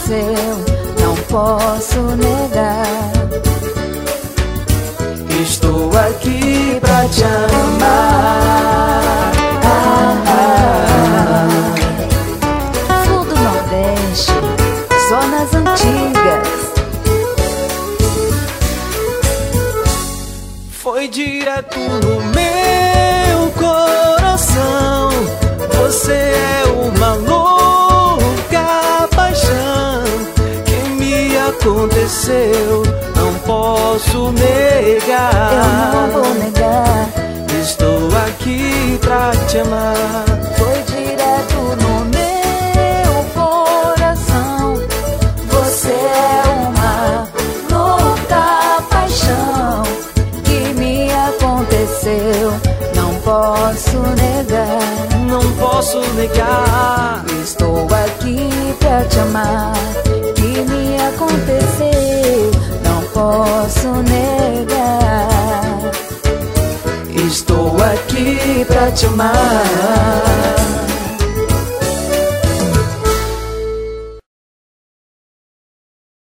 aconteceu, não posso negar. Estou aqui pra te amar. Sul do Nordeste, zonas antigas. Foi direto no meu coração. Você é uma louca paixão que me aconteceu, não posso negar. Eu não vou negar. Estou aqui pra te amar. Foi direto no meu coração. Você é uma louca paixão que me aconteceu, não posso negar. Não posso negar. Estou aqui pra te amar. Que me aconteceu, não posso negar. Estou aqui pra te amar.